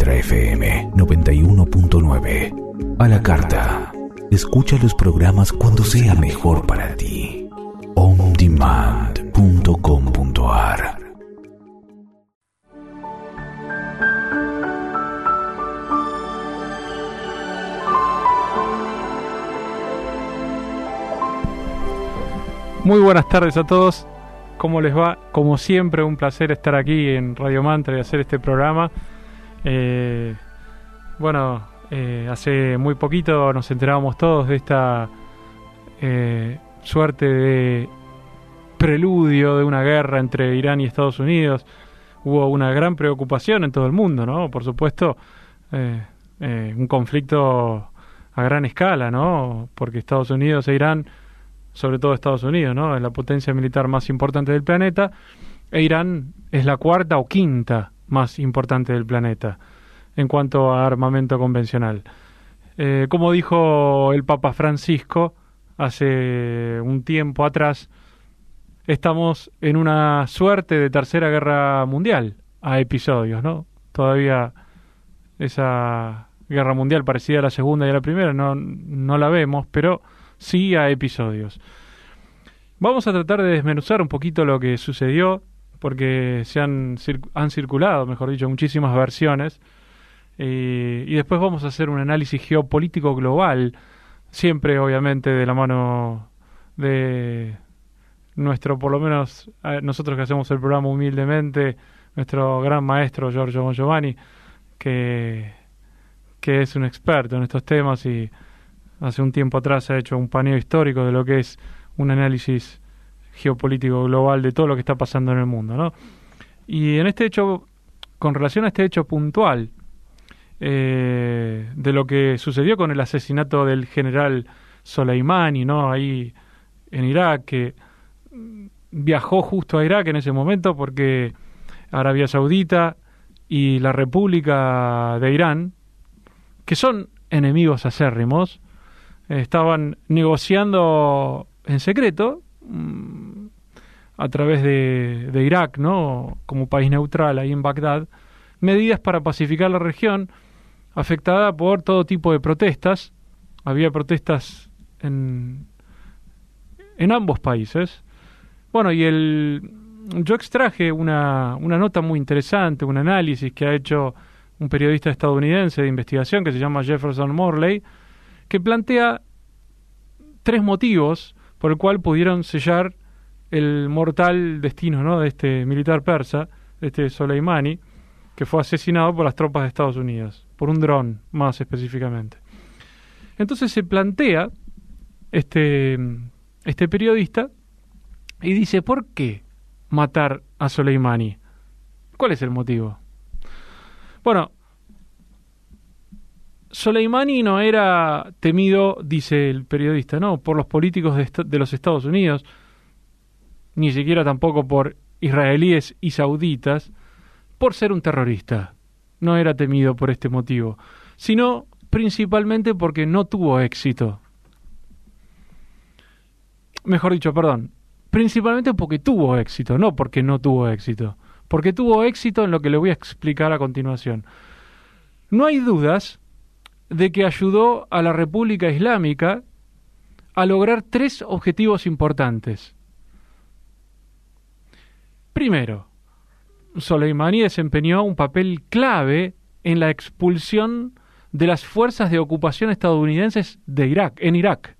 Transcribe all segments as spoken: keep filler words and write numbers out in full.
Ultra F M noventa y uno punto nueve. A la carta. Escucha los programas cuando sea mejor para ti. on demand punto com punto a r. Muy buenas tardes a todos. ¿Cómo les va? Como siempre, un placer estar aquí en Radio Mantra y hacer este programa. Eh, bueno, eh, hace muy poquito nos enterábamos todos de esta eh, suerte de preludio de una guerra entre Irán y Estados Unidos. Hubo una gran preocupación en todo el mundo, ¿no? Por supuesto, eh, eh, un conflicto a gran escala, ¿no? Porque Estados Unidos e Irán, sobre todo Estados Unidos, ¿no?, es la potencia militar más importante del planeta, e Irán es la cuarta o quinta más importante del planeta en cuanto a armamento convencional. Eh, como dijo el Papa Francisco hace un tiempo atrás, estamos en una suerte de tercera guerra mundial a episodios, ¿no? Todavía esa guerra mundial parecida a la segunda y a la primera no, no la vemos, pero sí a episodios. Vamos a tratar de desmenuzar un poquito lo que sucedió, porque se han, han circulado, mejor dicho, muchísimas versiones, eh, y después vamos a hacer un análisis geopolítico global, siempre obviamente de la mano de nuestro, por lo menos nosotros que hacemos el programa humildemente, nuestro gran maestro Giorgio Mongiovanni, que, que es un experto en estos temas y hace un tiempo atrás ha hecho un paneo histórico de lo que es un análisis geopolítico global de todo lo que está pasando en el mundo, ¿no? Y en este hecho, con relación a este hecho puntual, eh, de lo que sucedió con el asesinato del general Soleimani, ¿no?, ahí en Irak, que viajó justo a Irak en ese momento porque Arabia Saudita y la República de Irán, que son enemigos acérrimos, estaban negociando en secreto mmm, a través de, de Irak, ¿no?, como país neutral ahí en Bagdad, medidas para pacificar la región afectada por todo tipo de protestas. Había protestas en, en ambos países. Bueno, y el yo extraje una, una nota muy interesante, un análisis que ha hecho un periodista estadounidense de investigación que se llama Jefferson Morley, que plantea tres motivos por el cual pudieron sellar el mortal destino, ¿no?, de este militar persa, este Soleimani, que fue asesinado por las tropas de Estados Unidos, por un dron más específicamente. Entonces se plantea este, este periodista y dice, ¿por qué matar a Soleimani? ¿Cuál es el motivo? Bueno, Soleimani no era temido, dice el periodista, no, por los políticos de, est- de los Estados Unidos, ni siquiera tampoco por israelíes y sauditas, por ser un terrorista. No era temido por este motivo, sino principalmente porque no tuvo éxito. Mejor dicho, perdón, principalmente porque tuvo éxito, no porque no tuvo éxito, porque tuvo éxito en lo que le voy a explicar a continuación. No hay dudas de que ayudó a la República Islámica a lograr tres objetivos importantes. Primero, Soleimani desempeñó un papel clave en la expulsión de las fuerzas de ocupación estadounidenses de Irak, en Irak.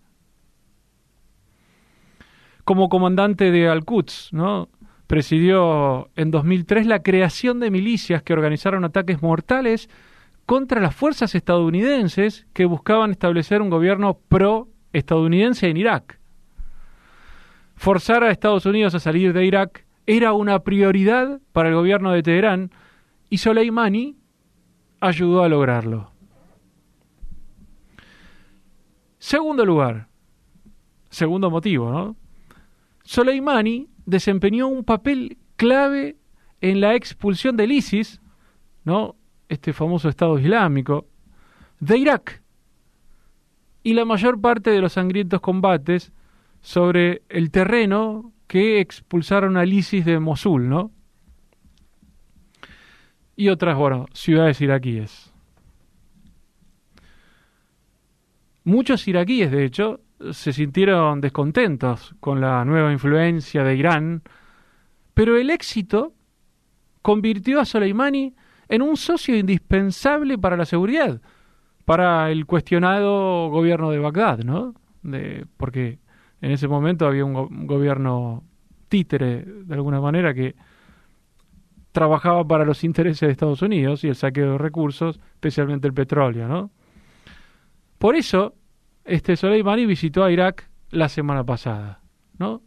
Como comandante de Al-Quds, ¿no?, presidió en dos mil tres la creación de milicias que organizaron ataques mortales contra las fuerzas estadounidenses que buscaban establecer un gobierno pro-estadounidense en Irak. Forzar a Estados Unidos a salir de Irak era una prioridad para el gobierno de Teherán y Soleimani ayudó a lograrlo. Segundo lugar, segundo motivo, ¿no? Soleimani desempeñó un papel clave en la expulsión del ISIS, ¿no?, este famoso Estado Islámico, de Irak, y la mayor parte de los sangrientos combates sobre el terreno que expulsaron al ISIS de Mosul, ¿no? y otras, bueno, ciudades iraquíes. Muchos iraquíes, de hecho, se sintieron descontentos con la nueva influencia de Irán, pero el éxito convirtió a Soleimani en un socio indispensable para la seguridad, para el cuestionado gobierno de Bagdad, ¿no? De, porque en ese momento había un, go- un gobierno títere, de alguna manera, que trabajaba para los intereses de Estados Unidos y el saqueo de recursos, especialmente el petróleo, ¿no? Por eso, este Soleimani visitó a Irak la semana pasada, ¿no?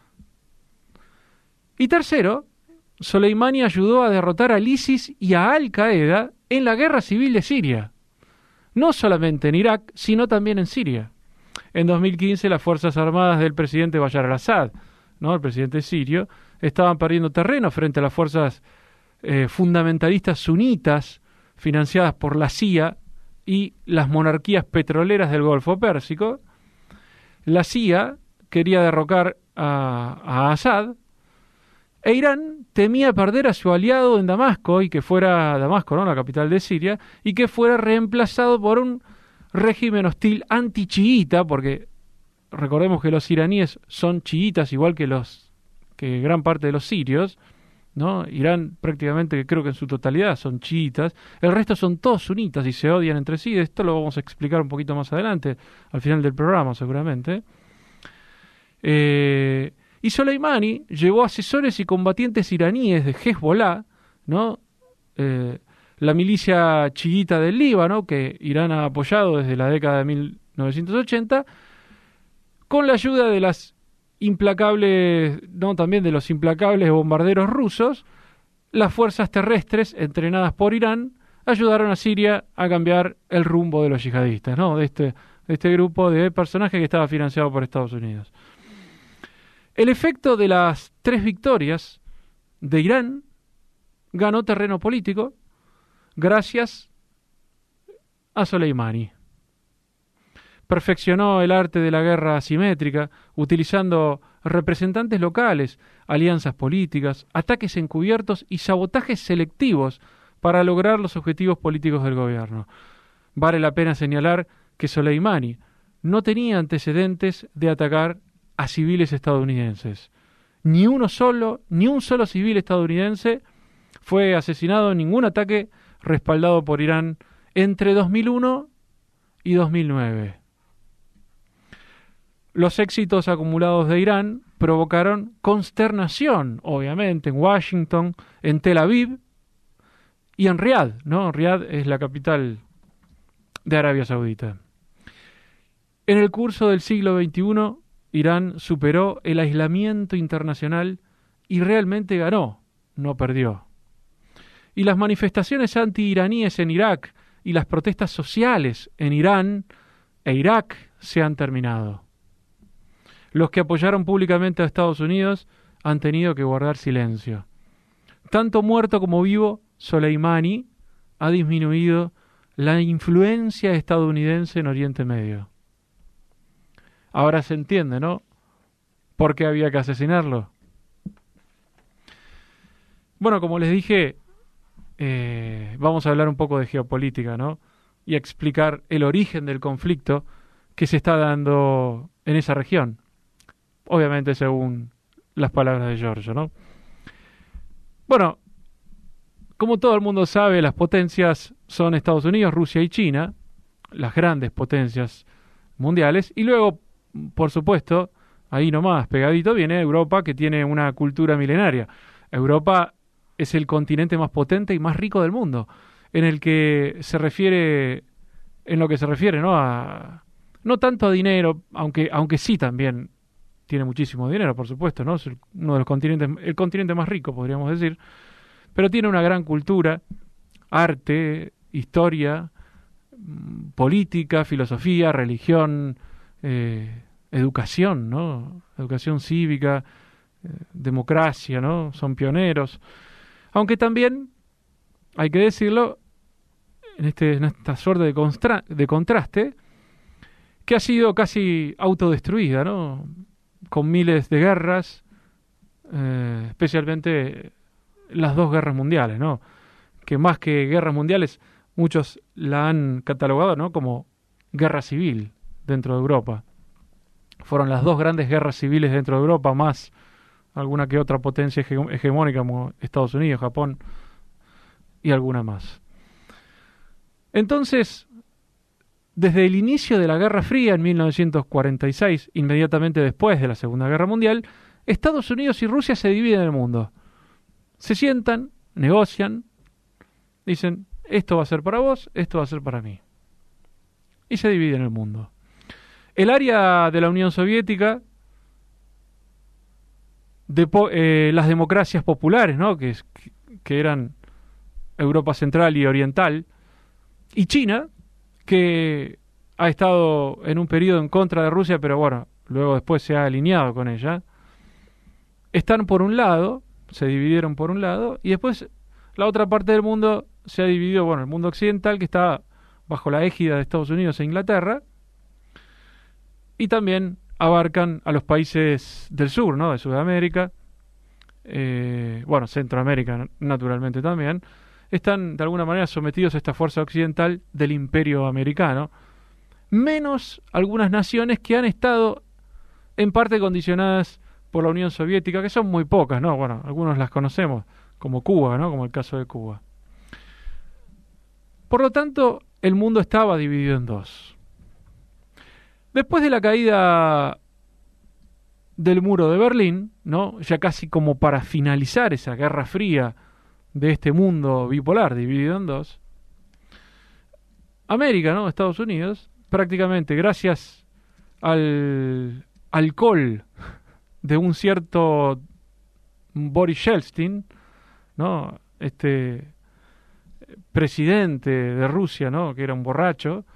Y tercero, Soleimani ayudó a derrotar al ISIS y a Al Qaeda en la guerra civil de Siria. No solamente en Irak, sino también en Siria. En dos mil quince, las Fuerzas Armadas del presidente Bashar al-Assad, ¿no?, el presidente sirio, estaban perdiendo terreno frente a las fuerzas eh, fundamentalistas sunitas financiadas por la C I A y las monarquías petroleras del Golfo Pérsico. La C I A quería derrocar a, a Assad, e Irán temía perder a su aliado en Damasco, y que fuera Damasco, ¿no?, la capital de Siria, y que fuera reemplazado por un régimen hostil anti-chiita, porque recordemos que los iraníes son chiitas igual que los que gran parte de los sirios, ¿no? Irán prácticamente, creo que en su totalidad son chiitas, el resto son todos sunitas y se odian entre sí. Esto lo vamos a explicar un poquito más adelante, al final del programa seguramente. Eh, y Soleimani llevó asesores y combatientes iraníes de Hezbollah, ¿no?, eh, la milicia chiita del Líbano, que Irán ha apoyado desde la década de mil novecientos ochenta, con la ayuda de las implacables, no, también de los implacables bombarderos rusos. Las fuerzas terrestres entrenadas por Irán ayudaron a Siria a cambiar el rumbo de los yihadistas, ¿no?, de este, de este grupo de personajes que estaba financiado por Estados Unidos. El efecto de las tres victorias de Irán ganó terreno político gracias a Soleimani. Perfeccionó el arte de la guerra asimétrica, utilizando representantes locales, alianzas políticas, ataques encubiertos y sabotajes selectivos para lograr los objetivos políticos del gobierno. Vale la pena señalar que Soleimani no tenía antecedentes de atacar a civiles estadounidenses. Ni uno solo, ni un solo civil estadounidense fue asesinado en ningún ataque respaldado por Irán entre dos mil uno y dos mil nueve. Los éxitos acumulados de Irán provocaron consternación, obviamente, en Washington, en Tel Aviv y en Riad, ¿no? Riad es la capital de Arabia Saudita. En el curso del siglo veintiuno, Irán superó el aislamiento internacional y realmente ganó, no perdió. Y las manifestaciones anti-iraníes en Irak y las protestas sociales en Irán e Irak se han terminado. Los que apoyaron públicamente a Estados Unidos han tenido que guardar silencio. Tanto muerto como vivo, Soleimani ha disminuido la influencia estadounidense en Oriente Medio. Ahora se entiende, ¿no?, por qué había que asesinarlo. Bueno, como les dije, eh, vamos a hablar un poco de geopolítica, ¿no?, y explicar el origen del conflicto que se está dando en esa región. Obviamente según las palabras de Giorgio, ¿no? Bueno, como todo el mundo sabe, las potencias son Estados Unidos, Rusia y China, las grandes potencias mundiales, y luego, por supuesto, ahí nomás, pegadito, viene Europa, que tiene una cultura milenaria. Europa es el continente más potente y más rico del mundo, en el que se refiere, en lo que se refiere, ¿no?, a, no tanto a dinero, aunque, aunque sí también tiene muchísimo dinero, por supuesto, ¿no? Es uno de los continentes, el continente más rico, podríamos decir, pero tiene una gran cultura, arte, historia, política, filosofía, religión, eh, educación, ¿no? Educación cívica, eh, democracia, ¿no? Son pioneros. Aunque también, hay que decirlo, en, este, en esta suerte de, constra- de contraste, que ha sido casi autodestruida, ¿no?, con miles de guerras, eh, especialmente las dos guerras mundiales, ¿no?, que más que guerras mundiales, muchos la han catalogado, ¿no?, como guerra civil dentro de Europa. Fueron las dos grandes guerras civiles dentro de Europa, más alguna que otra potencia hege- hegemónica como Estados Unidos, Japón y alguna más. Entonces, desde el inicio de la Guerra Fría en mil novecientos cuarenta y seis, inmediatamente después de la Segunda Guerra Mundial, Estados Unidos y Rusia se dividen el mundo. Se sientan, negocian, dicen, esto va a ser para vos, esto va a ser para mí. Y se dividen el mundo. El área de la Unión Soviética, de po- eh, las democracias populares, ¿no?, que, es, que eran Europa Central y Oriental, y China, que ha estado en un periodo en contra de Rusia, pero bueno, luego después se ha alineado con ella, están por un lado, se dividieron por un lado, y después la otra parte del mundo se ha dividido, bueno, el mundo occidental, que está bajo la égida de Estados Unidos e Inglaterra, y también abarcan a los países del sur, ¿no?, de Sudamérica, eh, bueno, Centroamérica naturalmente también, están de alguna manera sometidos a esta fuerza occidental del imperio americano, menos algunas naciones que han estado en parte condicionadas por la Unión Soviética, que son muy pocas, ¿no? Bueno, algunos las conocemos, como Cuba, ¿no?, como el caso de Cuba. Por lo tanto, el mundo estaba dividido en dos. Después de la caída del muro de Berlín, ¿no?, ya casi como para finalizar esa Guerra Fría de este mundo bipolar dividido en dos, América, ¿no?, Estados Unidos, prácticamente gracias al alcohol de un cierto Boris Yeltsin, ¿no?, este presidente de Rusia, ¿no?, que era un borracho,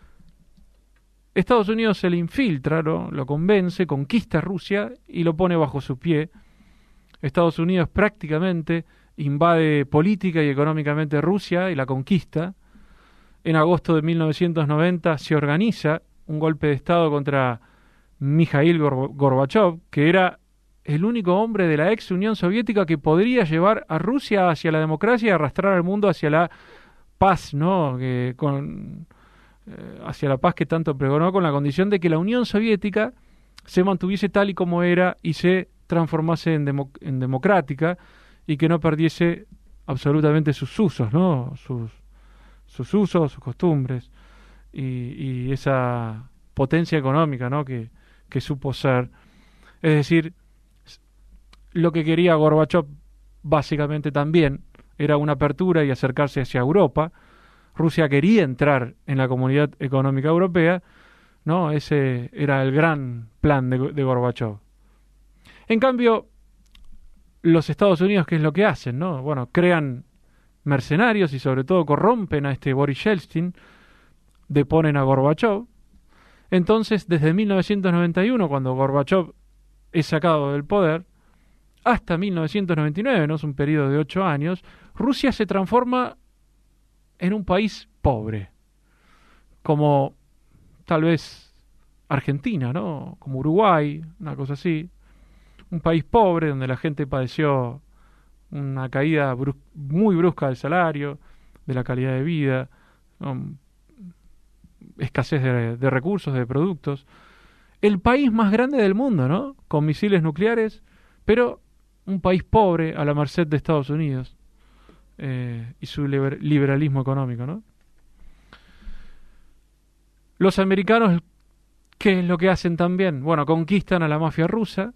Estados Unidos se le infiltra, ¿no?, lo convence, conquista a Rusia y lo pone bajo su pie. Estados Unidos prácticamente invade política y económicamente Rusia y la conquista. En agosto de mil novecientos noventa se organiza un golpe de Estado contra Mikhail Gor- Gorbachev, que era el único hombre de la ex Unión Soviética que podría llevar a Rusia hacia la democracia y arrastrar al mundo hacia la paz, ¿no?, que con, eh, hacia la paz que tanto pregonó, con la condición de que la Unión Soviética se mantuviese tal y como era y se transformase en, demo- en democrática, y que no perdiese absolutamente sus usos, ¿no?, sus, sus usos, sus costumbres, y, y esa potencia económica, ¿no?, que, que supo ser. Es decir, lo que quería Gorbachev básicamente también era una apertura y acercarse hacia Europa. Rusia quería entrar en la Comunidad Económica Europea, ¿no? Ese era el gran plan de, de Gorbachev. En cambio, los Estados Unidos, ¿qué es lo que hacen, no? Bueno, crean mercenarios y sobre todo corrompen a este Boris Yeltsin, deponen a Gorbachev. Entonces, desde mil novecientos noventa y uno, cuando Gorbachev es sacado del poder, hasta mil novecientos noventa y nueve, ¿no?, es un periodo de ocho años, Rusia se transforma en un país pobre, como tal vez Argentina, ¿no?, como Uruguay, una cosa así. Un país pobre donde la gente padeció una caída brus- muy brusca del salario, de la calidad de vida, um, escasez de, de recursos, de productos. El país más grande del mundo, ¿no?, con misiles nucleares, pero un país pobre a la merced de Estados Unidos eh, y su liber- liberalismo económico, ¿no? Los americanos, ¿qué es lo que hacen también? Bueno, conquistan a la mafia rusa.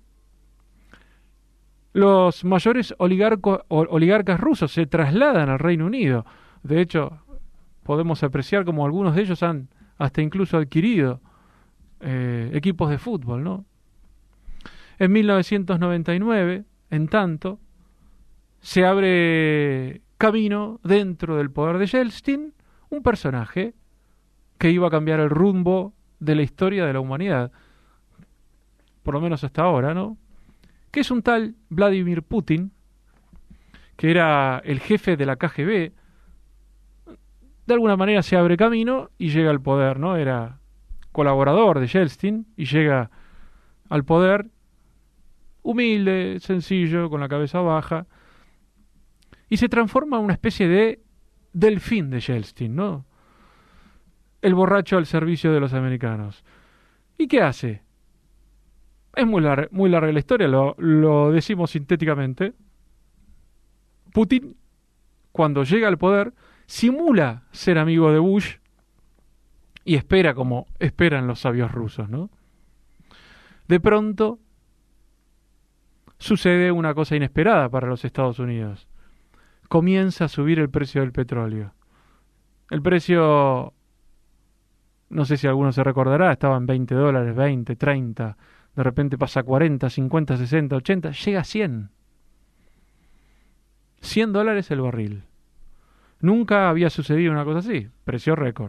Los mayores oligarco, oligarcas rusos se trasladan al Reino Unido. De hecho, podemos apreciar como algunos de ellos han hasta incluso adquirido eh, equipos de fútbol, ¿no? En mil novecientos noventa y nueve, en tanto, se abre camino dentro del poder de Yeltsin un personaje que iba a cambiar el rumbo de la historia de la humanidad, por lo menos hasta ahora, ¿no?, que es un tal Vladimir Putin, que era el jefe de la K G B. De alguna manera se abre camino y llega al poder, ¿no? Era colaborador de Yeltsin y llega al poder humilde, sencillo, con la cabeza baja, y se transforma en una especie de delfín de Yeltsin, ¿no? El borracho al servicio de los americanos. ¿Y qué hace? Es muy larga, muy larga la historia, lo, lo decimos sintéticamente. Putin, cuando llega al poder, simula ser amigo de Bush y espera como esperan los sabios rusos, ¿no? De pronto sucede una cosa inesperada para los Estados Unidos. Comienza a subir el precio del petróleo. El precio, no sé si alguno se recordará, estaba en veinte dólares, veinte, treinta, de repente pasa a cuarenta, cincuenta, sesenta, ochenta, llega a cien. cien dólares el barril. Nunca había sucedido una cosa así, precio récord.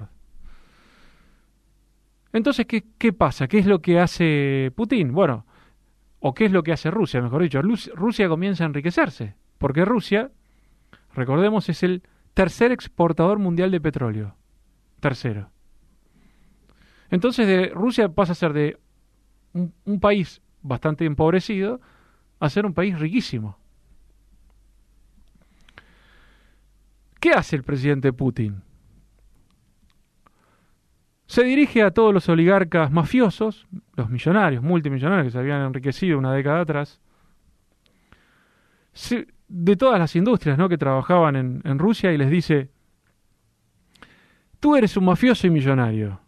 Entonces, ¿qué, qué pasa? ¿Qué es lo que hace Putin? Bueno, o qué es lo que hace Rusia, mejor dicho. Rusia comienza a enriquecerse, porque Rusia, recordemos, es el tercer exportador mundial de petróleo. Tercero. Entonces, de Rusia pasa a ser de un, un país bastante empobrecido a ser un país riquísimo. ¿Qué hace el presidente Putin? Se dirige a todos los oligarcas mafiosos, los millonarios, multimillonarios que se habían enriquecido una década atrás, se, de todas las industrias, ¿no?, que trabajaban en, en Rusia, y les dice: tú eres un mafioso y millonario,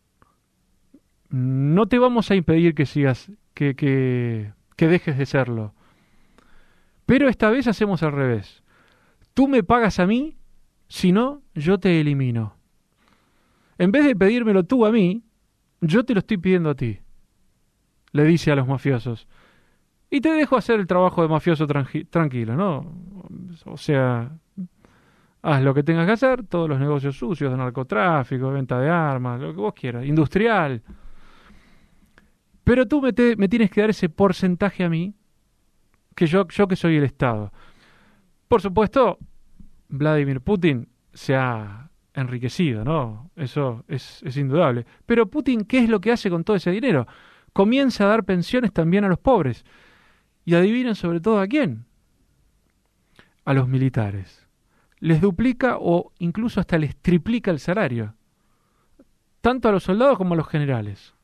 no te vamos a impedir que sigas, que, que, que dejes de serlo, pero esta vez hacemos al revés. Tú me pagas a mí, si no, yo te elimino. En vez de pedírmelo tú a mí, yo te lo estoy pidiendo a ti, le dice a los mafiosos. Y te dejo hacer el trabajo de mafioso tranqui- tranquilo, ¿no? O sea, haz lo que tengas que hacer, todos los negocios sucios de narcotráfico, de venta de armas, lo que vos quieras, industrial. Pero tú me, te, me tienes que dar ese porcentaje a mí, que yo, yo que soy el Estado. Por supuesto, Vladimir Putin se ha enriquecido, ¿no? Eso es, es indudable. Pero Putin, ¿qué es lo que hace con todo ese dinero? Comienza a dar pensiones también a los pobres. Y adivinen sobre todo a quién. A los militares. Les duplica o incluso hasta les triplica el salario. Tanto a los soldados como a los generales.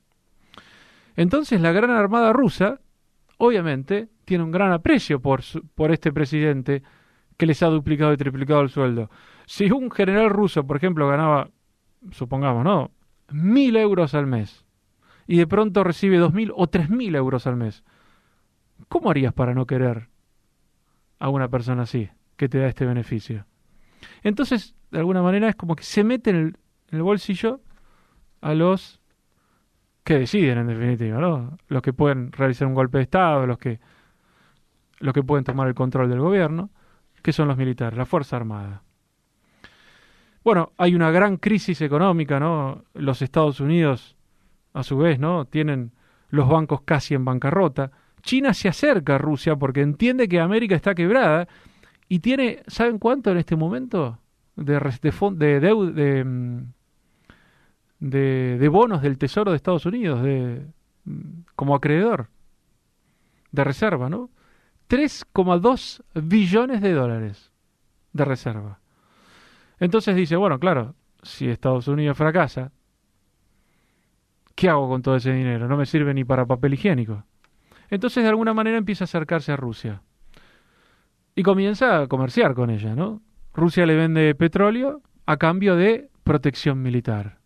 Entonces la gran armada rusa, obviamente, tiene un gran aprecio por, su, por este presidente que les ha duplicado y triplicado el sueldo. Si un general ruso, por ejemplo, ganaba, supongamos, ¿no?, mil euros al mes, y de pronto recibe dos mil o tres mil euros al mes, ¿cómo harías para no querer a una persona así, que te da este beneficio? Entonces, de alguna manera, es como que se mete en el, en el bolsillo a los que deciden, en definitiva, ¿no? Los que pueden realizar un golpe de Estado, los que, los que pueden tomar el control del gobierno, que son los militares, la Fuerza Armada. Bueno, hay una gran crisis económica, ¿no? Los Estados Unidos, a su vez, ¿no?, tienen los bancos casi en bancarrota. China se acerca a Rusia porque entiende que América está quebrada y tiene, ¿saben cuánto en este momento? De, de, de, de, de, de bonos del Tesoro de Estados Unidos, de, como acreedor, de reserva, ¿no? tres coma dos billones de dólares de reserva. Entonces dice, bueno, claro, si Estados Unidos fracasa, ¿qué hago con todo ese dinero? No me sirve ni para papel higiénico. Entonces, de alguna manera, empieza a acercarse a Rusia. Y comienza a comerciar con ella, ¿no? Rusia le vende petróleo a cambio de protección militar.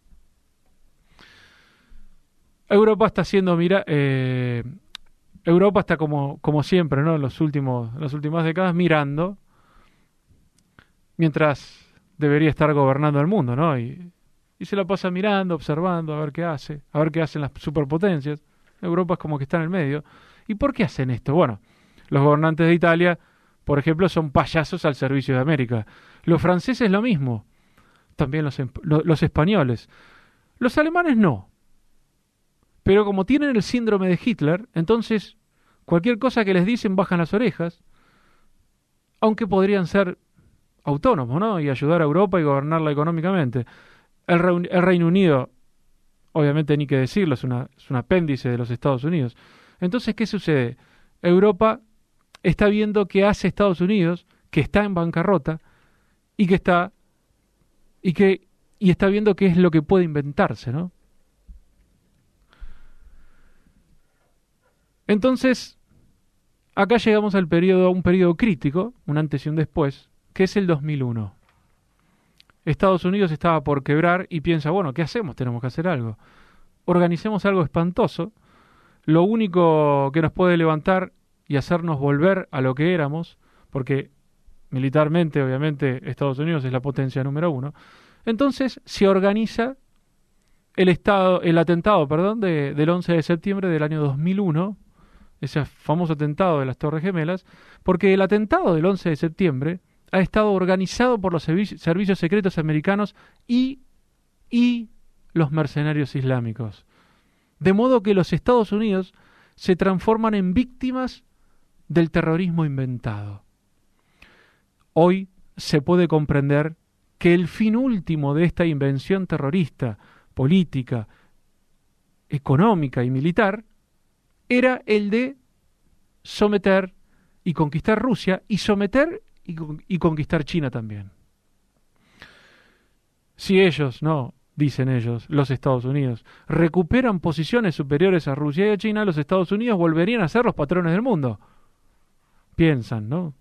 Europa está haciendo, mira, eh, Europa está como, como siempre, ¿no? En los últimos, en las últimas décadas, mirando, mientras debería estar gobernando el mundo, ¿no? Y, y se la pasa mirando, observando, a ver qué hace, a ver qué hacen las superpotencias. Europa es como que está en el medio. ¿Y por qué hacen esto? Bueno, los gobernantes de Italia, por ejemplo, son payasos al servicio de América. Los franceses lo mismo. También los, los españoles. Los alemanes no. Pero como tienen el síndrome de Hitler, entonces cualquier cosa que les dicen bajan las orejas, aunque podrían ser autónomos, ¿no? Y ayudar a Europa y gobernarla económicamente. El, Re- el Reino Unido, obviamente ni que decirlo, es, una, es un apéndice de los Estados Unidos. Entonces, ¿qué sucede? Europa está viendo qué hace Estados Unidos, que está en bancarrota, y que está y que y está viendo qué es lo que puede inventarse, ¿no? Entonces, acá llegamos al periodo, a un periodo crítico, un antes y un después, que es el dos mil uno. Estados Unidos estaba por quebrar y piensa, bueno, ¿qué hacemos? Tenemos que hacer algo. Organicemos algo espantoso. Lo único que nos puede levantar y hacernos volver a lo que éramos, porque militarmente, obviamente, Estados Unidos es la potencia número uno. Entonces se organiza el estado, el atentado, perdón, de, del once de septiembre del año dos mil uno, ese famoso atentado de las Torres Gemelas, porque el atentado del once de septiembre ha estado organizado por los servicios, servicios secretos americanos y, y los mercenarios islámicos. De modo que los Estados Unidos se transforman en víctimas del terrorismo inventado. Hoy se puede comprender que el fin último de esta invención terrorista, política, económica y militar era el de someter y conquistar Rusia y someter y, y conquistar China también. Si ellos, no, dicen ellos, los Estados Unidos, recuperan posiciones superiores a Rusia y a China, los Estados Unidos volverían a ser los patrones del mundo. Piensan, ¿no?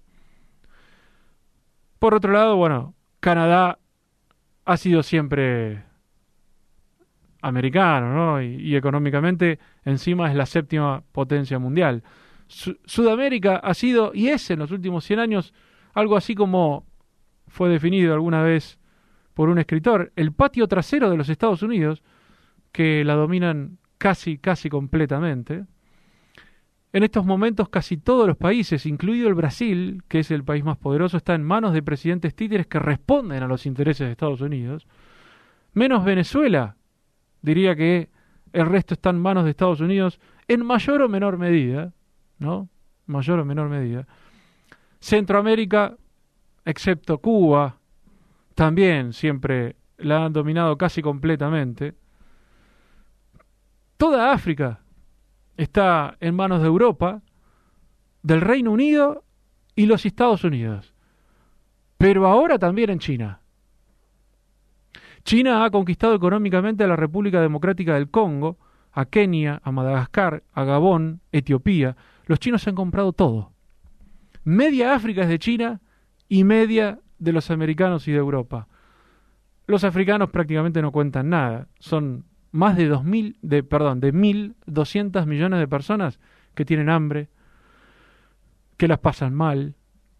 Por otro lado, bueno, Canadá ha sido siempre americano, ¿no? Y, y económicamente encima es la séptima potencia mundial. Su- Sudamérica ha sido y es en los últimos cien años algo así como fue definido alguna vez por un escritor, el patio trasero de los Estados Unidos, que la dominan casi, casi completamente. En estos momentos casi todos los países, incluido el Brasil, que es el país más poderoso, está en manos de presidentes títeres que responden a los intereses de Estados Unidos. Menos Venezuela, diría que el resto está en manos de Estados Unidos en mayor o menor medida, ¿no? Mayor o menor medida. Centroamérica, excepto Cuba, también siempre la han dominado casi completamente. Toda África está en manos de Europa, del Reino Unido y los Estados Unidos. Pero ahora también en China. China ha conquistado económicamente a la República Democrática del Congo, a Kenia, a Madagascar, a Gabón, Etiopía. Los chinos han comprado todo. Media África es de China y media de los americanos y de Europa. Los africanos prácticamente no cuentan nada. Son más de dos mil, de perdón, de mil doscientos millones de personas que tienen hambre, que las pasan mal,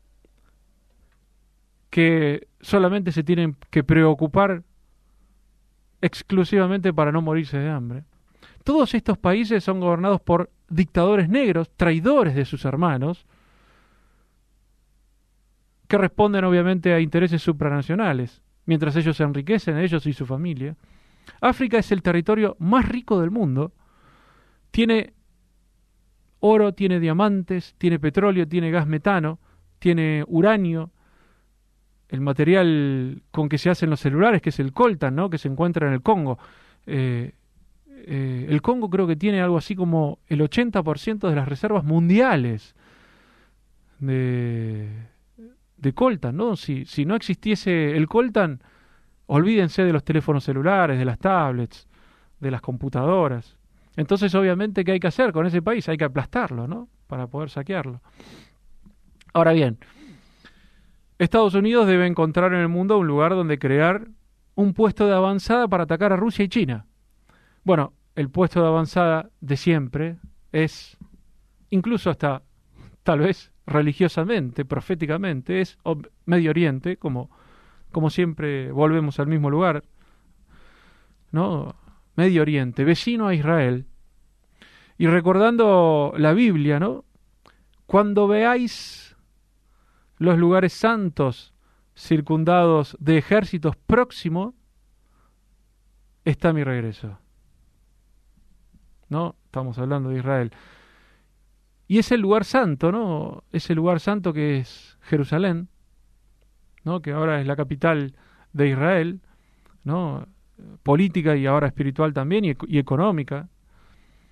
que solamente se tienen que preocupar exclusivamente para no morirse de hambre. Todos estos países son gobernados por dictadores negros, traidores de sus hermanos, que responden obviamente a intereses supranacionales, mientras ellos se enriquecen, ellos y su familia. África es el territorio más rico del mundo. Tiene oro, tiene diamantes, tiene petróleo, tiene gas metano, tiene uranio, el material con que se hacen los celulares, que es el coltan, ¿no? Que se encuentra en el Congo. Eh, eh, el Congo creo que tiene algo así como el ochenta por ciento de las reservas mundiales de, de coltan, ¿no? Si, si no existiese el coltan, olvídense de los teléfonos celulares, de las tablets, de las computadoras. Entonces, obviamente, ¿qué hay que hacer con ese país? Hay que aplastarlo, ¿no? Para poder saquearlo. Ahora bien, Estados Unidos debe encontrar en el mundo un lugar donde crear un puesto de avanzada para atacar a Rusia y China. Bueno, el puesto de avanzada de siempre es, incluso hasta, tal vez, religiosamente, proféticamente, es Medio Oriente, como, como siempre volvemos al mismo lugar, ¿no? Medio Oriente, vecino a Israel. Y recordando la Biblia, ¿no? Cuando veáis los lugares santos circundados de ejércitos próximos, está mi regreso. ¿No? Estamos hablando de Israel. Y es el lugar santo, ¿no? Ese lugar santo que es Jerusalén, ¿no? Que ahora es la capital de Israel, ¿no? Política y ahora espiritual también, y, y económica.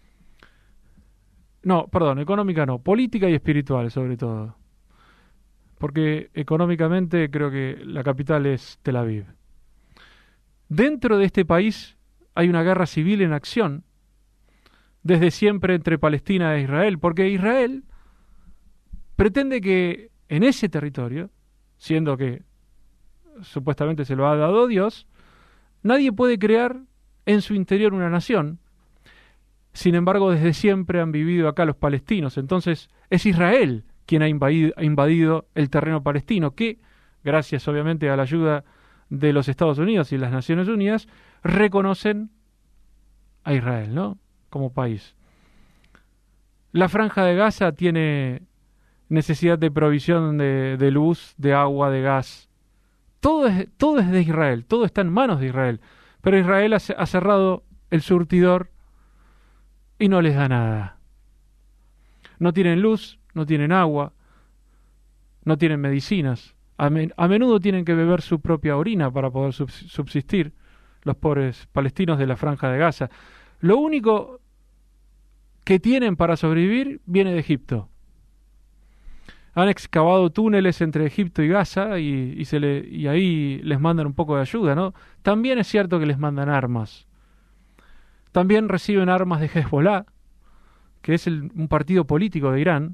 No, perdón, económica no, política y espiritual sobre todo. porque económicamente creo que la capital es Tel Aviv. Dentro de este país hay una guerra civil en acción, desde siempre entre Palestina e Israel, porque Israel pretende que en ese territorio, siendo que supuestamente se lo ha dado Dios, nadie puede crear en su interior una nación. Sin embargo, desde siempre han vivido acá los palestinos. Entonces, es Israel quien ha invadido, ha invadido el terreno palestino, que, gracias obviamente a la ayuda de los Estados Unidos y las Naciones Unidas, reconocen a Israel, ¿no?, como país. La Franja de Gaza tiene necesidad de provisión de, de luz, de agua, de gas. Todo es, todo es de Israel, todo está en manos de Israel. Pero Israel ha, ha cerrado el surtidor y no les da nada. No tienen luz, no tienen agua, no tienen medicinas. A, men, a menudo tienen que beber su propia orina para poder subsistir los pobres palestinos de la Franja de Gaza. Lo único que tienen para sobrevivir viene de Egipto. Han excavado túneles entre Egipto y Gaza y, y, se le, y ahí les mandan un poco de ayuda, ¿no? También es cierto que les mandan armas. También reciben armas de Hezbollah, que es el, un partido político de Irán,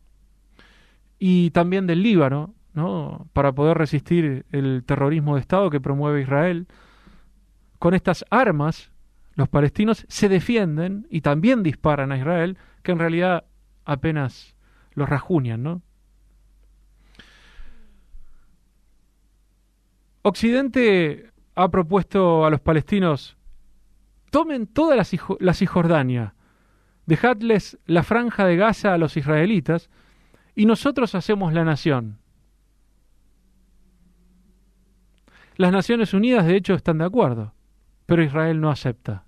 y también del Líbano, ¿no?, para poder resistir el terrorismo de Estado que promueve Israel. Con estas armas, los palestinos se defienden y también disparan a Israel, que en realidad apenas los rajuñan, ¿no? Occidente ha propuesto a los palestinos: tomen toda la, la Cisjordania, dejadles la Franja de Gaza a los israelitas y nosotros hacemos la nación. Las Naciones Unidas de hecho están de acuerdo, pero Israel no acepta.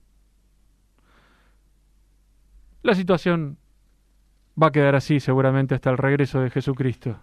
La situación va a quedar así seguramente hasta el regreso de Jesucristo.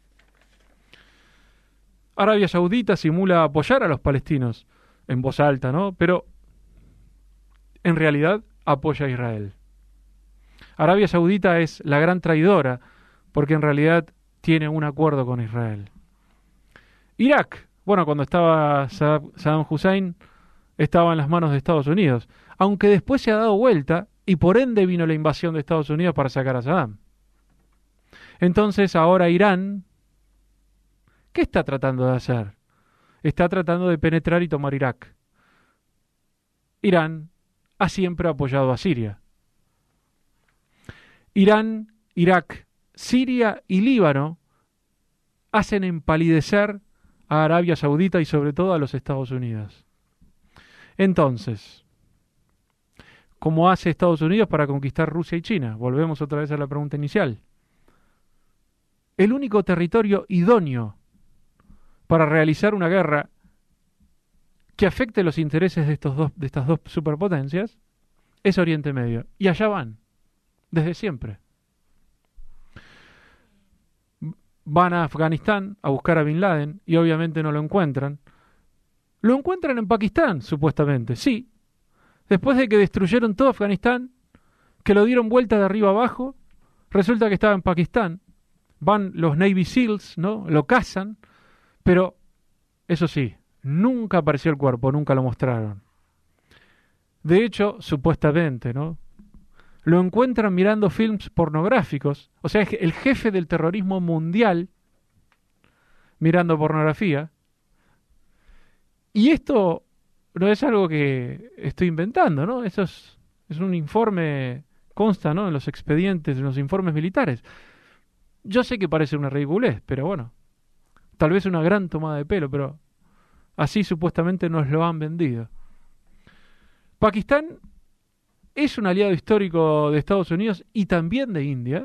Arabia Saudita simula apoyar a los palestinos en voz alta, ¿no?, pero en realidad apoya a Israel. Arabia Saudita es la gran traidora porque en realidad tiene un acuerdo con Israel. Irak, bueno, cuando estaba Saddam Hussein, estaba en las manos de Estados Unidos, aunque después se ha dado vuelta y por ende vino la invasión de Estados Unidos para sacar a Saddam. Entonces ahora Irán, ¿qué está tratando de hacer? Está tratando de penetrar y tomar Irak. Irán ha siempre apoyado a Siria. Irán, Irak, Siria y Líbano hacen empalidecer a Arabia Saudita y sobre todo a los Estados Unidos. Entonces, ¿cómo hace Estados Unidos para conquistar Rusia y China? Volvemos otra vez a la pregunta inicial. El único territorio idóneo para realizar una guerra que afecte los intereses de, estos dos, de estas dos superpotencias es Oriente Medio. Y allá van, desde siempre. Van a Afganistán a buscar a Bin Laden y obviamente no lo encuentran. Lo encuentran en Pakistán, supuestamente, sí. Después de que destruyeron todo Afganistán, que lo dieron vuelta de arriba abajo, resulta que estaba en Pakistán. Van los Navy SEALs, ¿no?, lo cazan, pero eso sí, nunca apareció el cuerpo, nunca lo mostraron. De hecho, supuestamente, ¿no?, lo encuentran mirando films pornográficos, o sea, es el jefe del terrorismo mundial mirando pornografía. Y esto no es algo que estoy inventando, ¿no? Eso es, es un informe, consta, ¿no?, en los expedientes, en los informes militares. Yo sé que parece una ridiculez, pero bueno, tal vez una gran tomada de pelo, pero así supuestamente nos lo han vendido. Pakistán es un aliado histórico de Estados Unidos y también de India.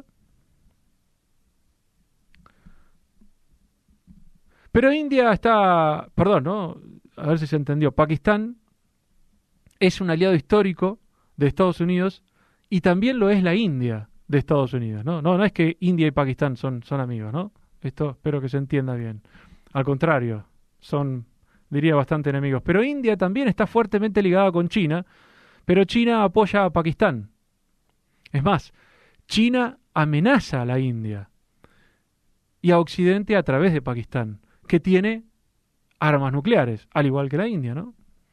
Pero India está, perdón, ¿no?, a ver si se entendió. Pakistán es un aliado histórico de Estados Unidos y también lo es la India de Estados Unidos, ¿no? No, no es que India y Pakistán son, son amigos, ¿no? Esto espero que se entienda bien. Al contrario, son, diría, bastante enemigos. Pero India también está fuertemente ligada con China, pero China apoya a Pakistán. Es más, China amenaza a la India. y a Occidente a través de Pakistán, que tiene armas nucleares, al igual que la India, ¿no?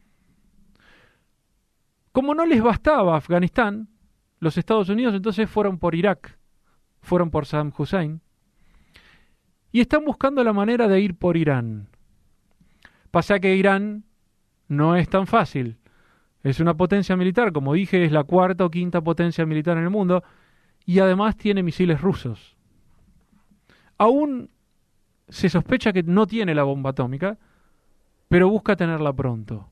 Como no les bastaba Afganistán, los Estados Unidos entonces fueron por Irak, fueron por Saddam Hussein, y están buscando la manera de ir por Irán. Pasa que Irán no es tan fácil. Es una potencia militar, como dije, es la cuarta o quinta potencia militar en el mundo, y además tiene misiles rusos. Aún se sospecha que no tiene la bomba atómica, pero busca tenerla pronto.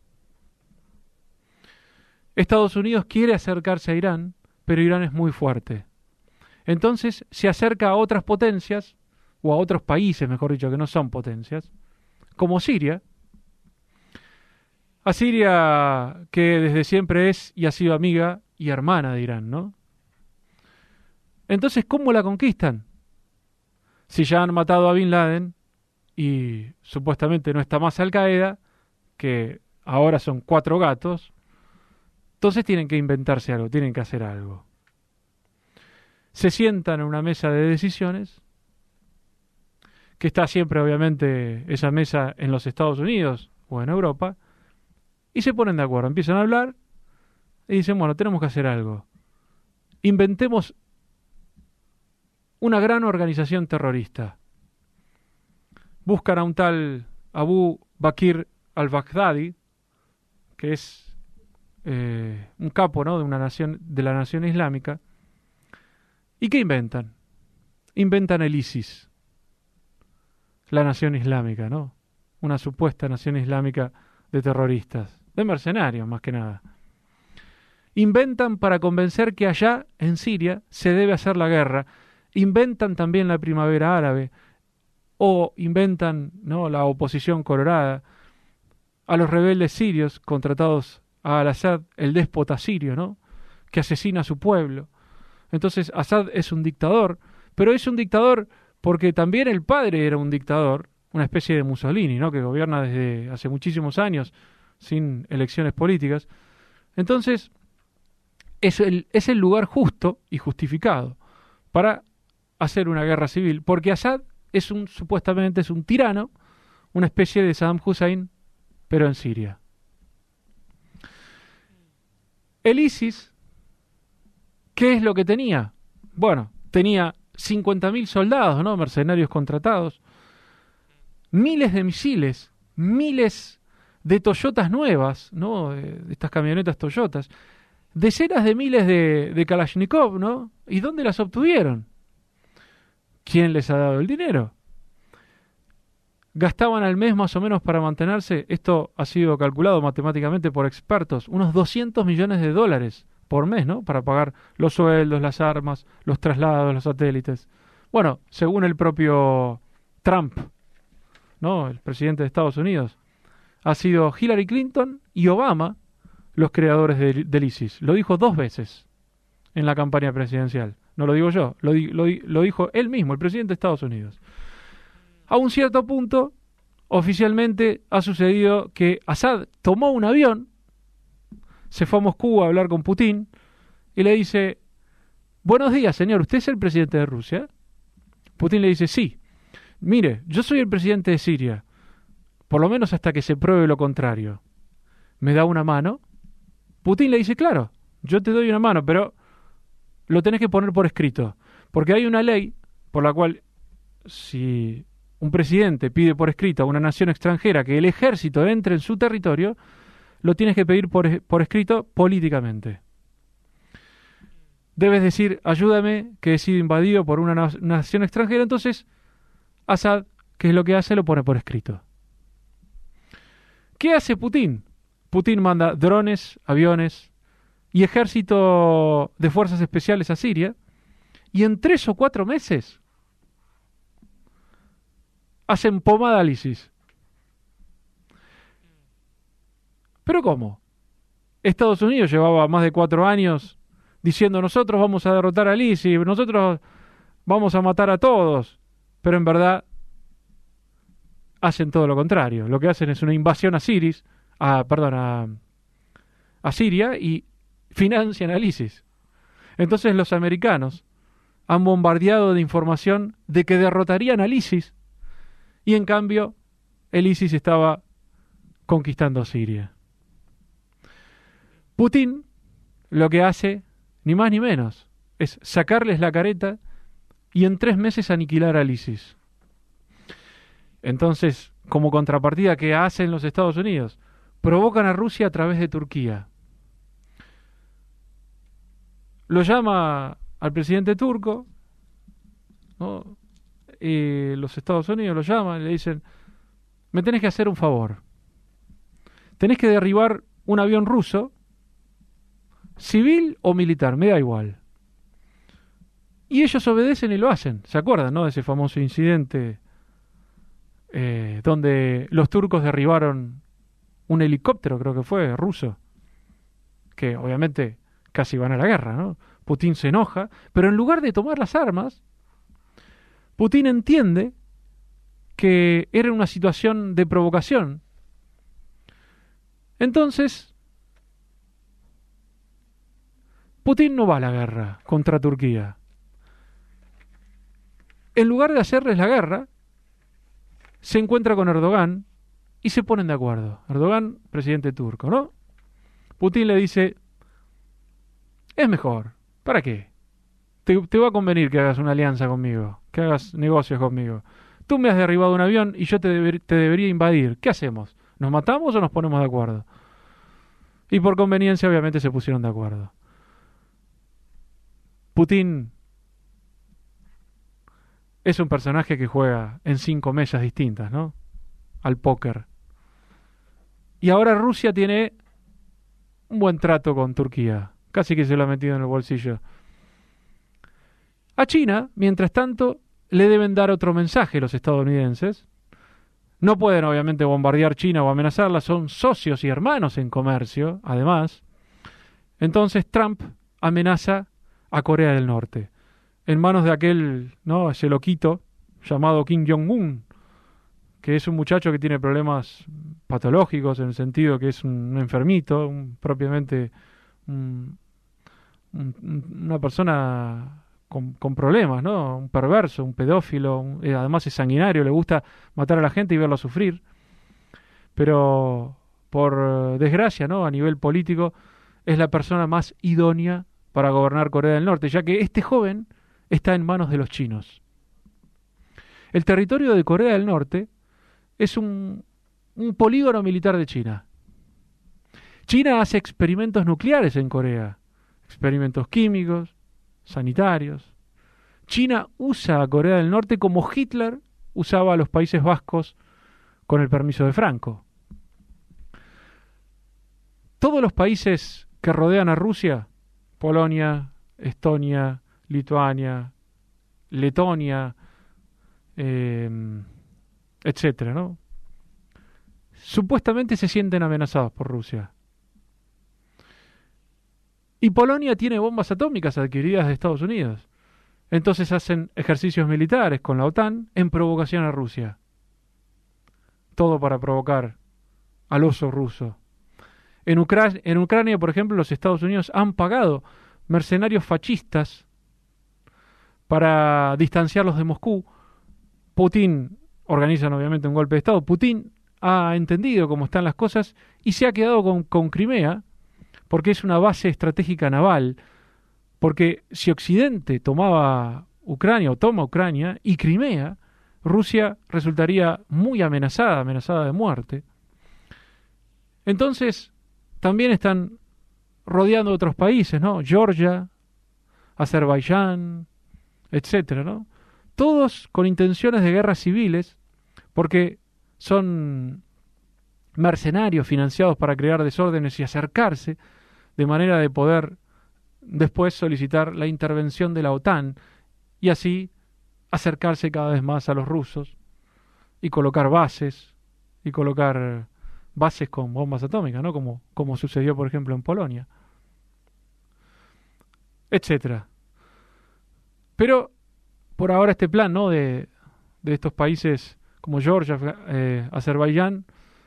Estados Unidos quiere acercarse a Irán, pero Irán es muy fuerte. Entonces se acerca a otras potencias, o a otros países, mejor dicho, que no son potencias, como Siria. A Siria, que desde siempre es y ha sido amiga y hermana de Irán, ¿no? Entonces, ¿cómo la conquistan? Si ya han matado a Bin Laden y supuestamente no está más Al Qaeda, que ahora son cuatro gatos, entonces tienen que inventarse algo, tienen que hacer algo. Se sientan en una mesa de decisiones, que está siempre obviamente esa mesa en los Estados Unidos o en Europa, y se ponen de acuerdo, empiezan a hablar y dicen, bueno, tenemos que hacer algo. Inventemos una gran organización terrorista. Buscan a un tal Abu Bakr al-Baghdadi, que es eh, un capo, ¿no?, de una nación, de la nación islámica. ¿Y qué inventan? Inventan el ISIS, la nación islámica, ¿no? Una supuesta nación islámica de terroristas, de mercenarios más que nada. Inventan para convencer que allá, en Siria, se debe hacer la guerra. Inventan también la primavera árabe, o inventan, ¿no?, la oposición colorada, a los rebeldes sirios contratados a Al-Assad, el déspota sirio, ¿no?, que asesina a su pueblo. Entonces Assad es un dictador, pero es un dictador porque también el padre era un dictador, una especie de Mussolini, ¿no?, que gobierna desde hace muchísimos años sin elecciones políticas. Entonces es el, es el lugar justo y justificado para hacer una guerra civil, porque Assad es un, supuestamente es un tirano, una especie de Saddam Hussein, pero en Siria. El ISIS, ¿qué es lo que tenía? Bueno, tenía cincuenta mil soldados, ¿no?, mercenarios contratados, miles de misiles, miles de Toyotas nuevas, ¿no?, de, de estas camionetas Toyotas, decenas de miles de, de Kalashnikov, ¿no? ¿Y dónde las obtuvieron? ¿Quién les ha dado el dinero? Gastaban al mes más o menos para mantenerse, esto ha sido calculado matemáticamente por expertos, unos doscientos millones de dólares por mes, ¿no?, para pagar los sueldos, las armas, los traslados, los satélites. Bueno, según el propio Trump, ¿no?, el presidente de Estados Unidos, ha sido Hillary Clinton y Obama los creadores de, del ISIS. Lo dijo dos veces en la campaña presidencial. No lo digo yo, lo, di, lo, lo dijo él mismo, el presidente de Estados Unidos. A un cierto punto, oficialmente ha sucedido que Assad tomó un avión, se fue a Moscú a hablar con Putin y le dice, buenos días, señor, ¿usted es el presidente de Rusia? Putin le dice, sí. Mire, yo soy el presidente de Siria, por lo menos hasta que se pruebe lo contrario. ¿Me da una mano? Putin le dice, claro, yo te doy una mano, pero lo tenés que poner por escrito, porque hay una ley por la cual si un presidente pide por escrito a una nación extranjera que el ejército entre en su territorio, lo tienes que pedir por, por escrito políticamente. Debes decir, ayúdame, que he sido invadido por una, na- una nación extranjera. Entonces Assad, ¿qué es lo que hace? Lo pone por escrito. ¿Qué hace Putin? Putin manda drones, aviones y ejército de fuerzas especiales a Siria, y en tres o cuatro meses hacen pomada al ISIS. ¿Pero cómo? Estados Unidos llevaba más de cuatro años diciendo, nosotros vamos a derrotar al ISIS, nosotros vamos a matar a todos, pero en verdad hacen todo lo contrario. Lo que hacen es una invasión a Siris, a, perdón, a, a Siria, y financian al ISIS. Entonces los americanos han bombardeado de información de que derrotarían al ISIS, y en cambio el ISIS estaba conquistando Siria. Putin lo que hace, ni más ni menos, es sacarles la careta y en tres meses aniquilar al ISIS. Entonces, como contrapartida, ¿qué hacen los Estados Unidos? Provocan a Rusia a través de Turquía. Lo llama al presidente turco, ¿no? Y los Estados Unidos lo llaman y le dicen: me tenés que hacer un favor. Tenés que derribar un avión ruso, civil o militar, me da igual. Y ellos obedecen y lo hacen. ¿Se acuerdan, no, de ese famoso incidente eh, donde los turcos derribaron un helicóptero, creo que fue, ruso? Que obviamente casi van a la guerra, ¿no? Putin se enoja, pero en lugar de tomar las armas, Putin entiende que era una situación de provocación. Entonces, Putin no va a la guerra contra Turquía. En lugar de hacerles la guerra, se encuentra con Erdogan y se ponen de acuerdo. Erdogan, presidente turco, ¿no? Putin le dice: es mejor, ¿para qué? Te, te va a convenir que hagas una alianza conmigo, que hagas negocios conmigo. Tú me has derribado un avión y yo te, deber, te debería invadir. ¿Qué hacemos? ¿Nos matamos o nos ponemos de acuerdo? Y por conveniencia, obviamente, se pusieron de acuerdo. Putin es un personaje que juega en cinco mesas distintas, ¿no? Al póker. Y ahora Rusia tiene un buen trato con Turquía. Casi que se lo ha metido en el bolsillo. A China, mientras tanto, le deben dar otro mensaje los estadounidenses. No pueden, obviamente, bombardear China o amenazarla. Son socios y hermanos en comercio, además. Entonces Trump amenaza a Corea del Norte, en manos de aquel, ¿no?, ese loquito llamado Kim Jong-un, que es un muchacho que tiene problemas patológicos, en el sentido que es un enfermito, un, propiamente un, un, una persona con, con problemas, ¿no? Un perverso, un pedófilo, un, eh, además es sanguinario, le gusta matar a la gente y verlo sufrir. Pero, por desgracia, ¿no?, a nivel político, es la persona más idónea para gobernar Corea del Norte, ya que este joven está en manos de los chinos. El territorio de Corea del Norte es un, un polígono militar de China. China hace experimentos nucleares en Corea, experimentos químicos, sanitarios. China usa a Corea del Norte como Hitler usaba a los Países Vascos con el permiso de Franco. Todos los países que rodean a Rusia, Polonia, Estonia, Lituania, Letonia, eh, etcétera, ¿no?, supuestamente se sienten amenazados por Rusia. Y Polonia tiene bombas atómicas adquiridas de Estados Unidos. Entonces hacen ejercicios militares con la OTAN en provocación a Rusia. Todo para provocar al oso ruso. En, Ucra- en Ucrania, por ejemplo, los Estados Unidos han pagado mercenarios fascistas para distanciarlos de Moscú. Putin organizan obviamente un golpe de Estado. Putin ha entendido cómo están las cosas y se ha quedado con, con Crimea, porque es una base estratégica naval. Porque si Occidente tomaba Ucrania o toma Ucrania y Crimea, Rusia resultaría muy amenazada, amenazada de muerte. Entonces, también están rodeando otros países, ¿no? Georgia, Azerbaiyán, etcétera, ¿no? Todos con intenciones de guerras civiles, porque son mercenarios financiados para crear desórdenes y acercarse, de manera de poder después solicitar la intervención de la OTAN y así acercarse cada vez más a los rusos y colocar bases, y colocar bases con bombas atómicas, ¿no? Como, como sucedió, por ejemplo, en Polonia, etcétera. Pero por ahora este plan, ¿no?, de, de estos países como Georgia, eh, Azerbaiyán,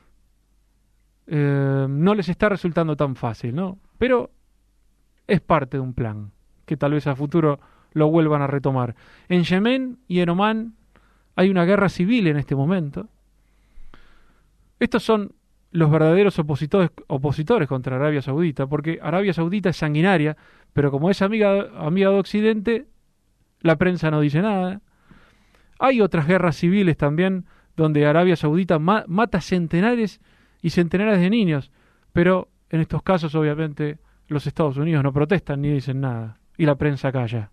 eh, no les está resultando tan fácil, ¿no? Pero es parte de un plan que tal vez a futuro lo vuelvan a retomar. En Yemen y en Omán hay una guerra civil en este momento. Estos son los verdaderos opositores, opositores contra Arabia Saudita, porque Arabia Saudita es sanguinaria, pero como es amiga, amiga de Occidente, la prensa no dice nada. Hay otras guerras civiles también donde Arabia Saudita ma- mata centenares y centenares de niños, pero en estos casos obviamente los Estados Unidos no protestan ni dicen nada, y la prensa calla.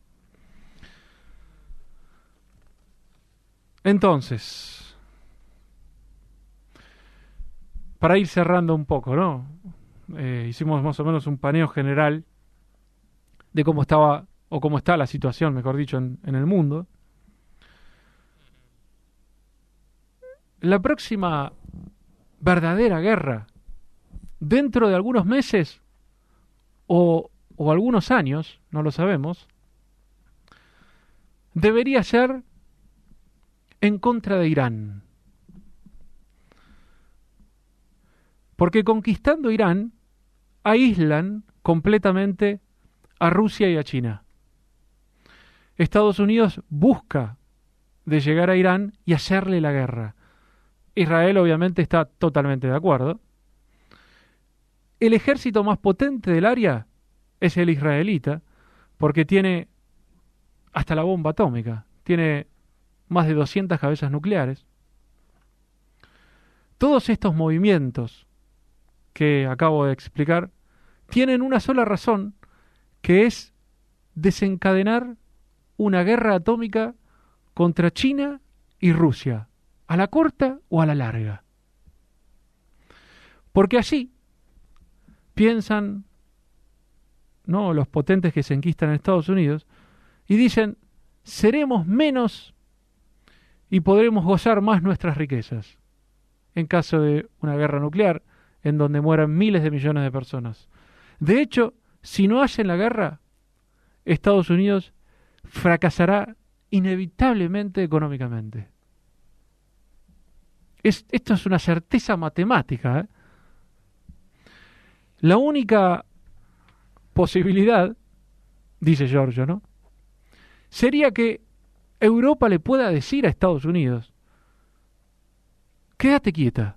Entonces, para ir cerrando un poco, ¿no? Eh, hicimos más o menos un paneo general de cómo estaba, o cómo está la situación, mejor dicho, en, en el mundo. La próxima verdadera guerra, dentro de algunos meses o, o algunos años, no lo sabemos, debería ser en contra de Irán. Porque conquistando Irán, aíslan completamente a Rusia y a China. Estados Unidos busca de llegar a Irán y hacerle la guerra. Israel obviamente está totalmente de acuerdo. El ejército más potente del área es el israelita, porque tiene hasta la bomba atómica, tiene más de doscientas cabezas nucleares. Todos estos movimientos que acabo de explicar tienen una sola razón, que es desencadenar una guerra atómica contra China y Rusia, a la corta o a la larga. Porque así piensan, ¿no?, los potentes que se enquistan en Estados Unidos y dicen, seremos menos y podremos gozar más nuestras riquezas en caso de una guerra nuclear en donde mueran miles de millones de personas. De hecho, si no hacen la guerra, Estados Unidos fracasará inevitablemente económicamente. Es, esto es una certeza matemática, ¿eh? La única posibilidad, dice Giorgio, ¿no?, sería que Europa le pueda decir a Estados Unidos, quédate quieta,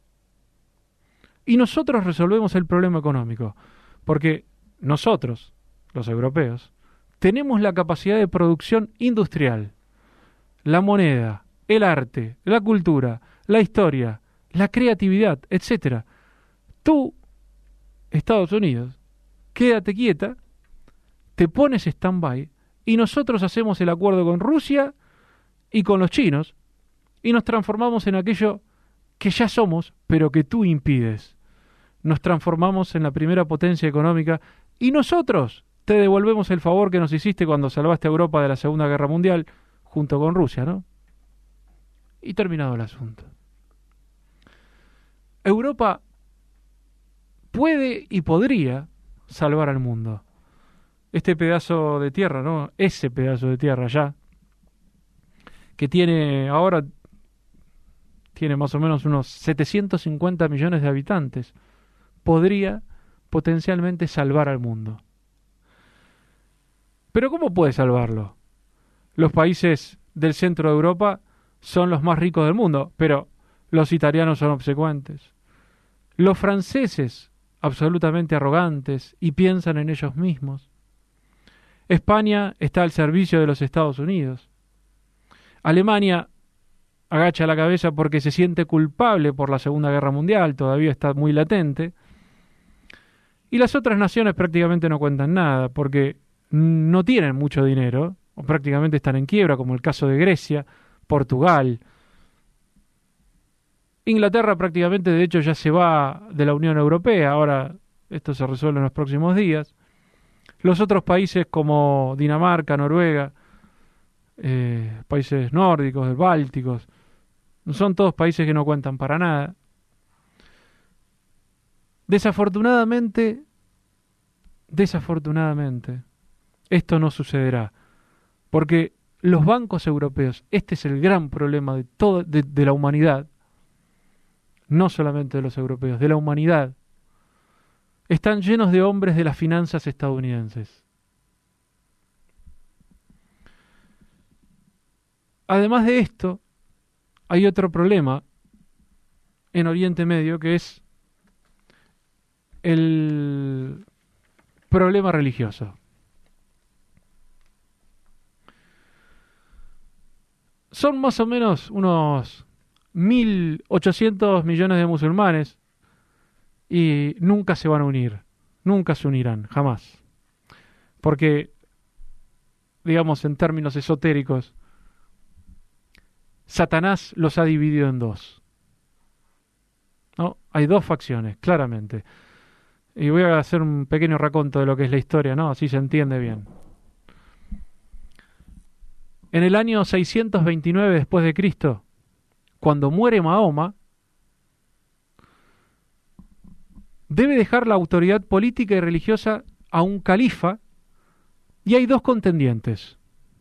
y nosotros resolvemos el problema económico, porque nosotros, los europeos, tenemos la capacidad de producción industrial, la moneda, el arte, la cultura, la historia, la creatividad, etcétera. Tú, Estados Unidos, quédate quieta, te pones stand-by y nosotros hacemos el acuerdo con Rusia y con los chinos y nos transformamos en aquello que ya somos, pero que tú impides. Nos transformamos en la primera potencia económica y nosotros te devolvemos el favor que nos hiciste cuando salvaste a Europa de la Segunda Guerra Mundial junto con Rusia, ¿no? Y terminado el asunto. Europa puede y podría salvar al mundo. Este pedazo de tierra, ¿no? Ese pedazo de tierra ya, que tiene ahora, tiene más o menos unos setecientos cincuenta millones de habitantes, podría potencialmente salvar al mundo. Pero ¿cómo puede salvarlo? Los países del centro de Europa son los más ricos del mundo, pero los italianos son obsecuentes. Los franceses, absolutamente arrogantes y piensan en ellos mismos. España está al servicio de los Estados Unidos. Alemania agacha la cabeza porque se siente culpable por la Segunda Guerra Mundial, todavía está muy latente. Y las otras naciones prácticamente no cuentan nada, porque no tienen mucho dinero, o prácticamente están en quiebra, como el caso de Grecia, Portugal. Inglaterra prácticamente, de hecho, ya se va de la Unión Europea, ahora esto se resuelve en los próximos días. Los otros países como Dinamarca, Noruega, eh, países nórdicos, bálticos, son todos países que no cuentan para nada. Desafortunadamente, desafortunadamente, esto no sucederá, porque los bancos europeos, este es el gran problema de toda de, de la humanidad, no solamente de los europeos, de la humanidad, están llenos de hombres de las finanzas estadounidenses. además de esto, hay otro problema en Oriente Medio, que es el problema religioso. Son más o menos unos mil ochocientos millones de musulmanes y nunca se van a unir, nunca se unirán, jamás. Porque, digamos, en términos esotéricos, Satanás los ha dividido en dos. ¿No? Hay dos facciones, claramente. Y voy a hacer un pequeño raconto de lo que es la historia, ¿no? Así se entiende bien. En el año seiscientos veintinueve después de Cristo, cuando muere Mahoma, debe dejar la autoridad política y religiosa a un califa, y hay dos contendientes.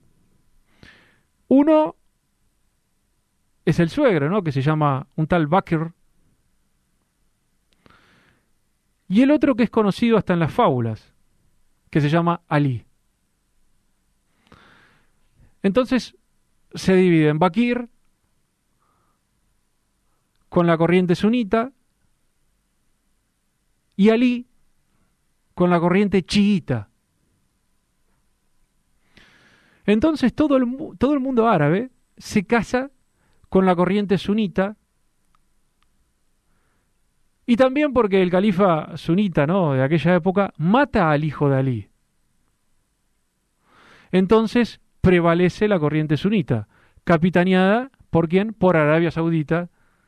Uno es el suegro, ¿no? Que se llama un tal Bakr, y el otro que es conocido hasta en las fábulas, que se llama Ali. Entonces se dividen Bakr con la corriente sunita y Ali con la corriente chiita. Entonces todo el, todo el mundo árabe se casa con la corriente sunita, y también porque el califa sunita, ¿no?, de aquella época mata al hijo de Ali. Entonces prevalece la corriente sunita, capitaneada por quién, por Arabia Saudita,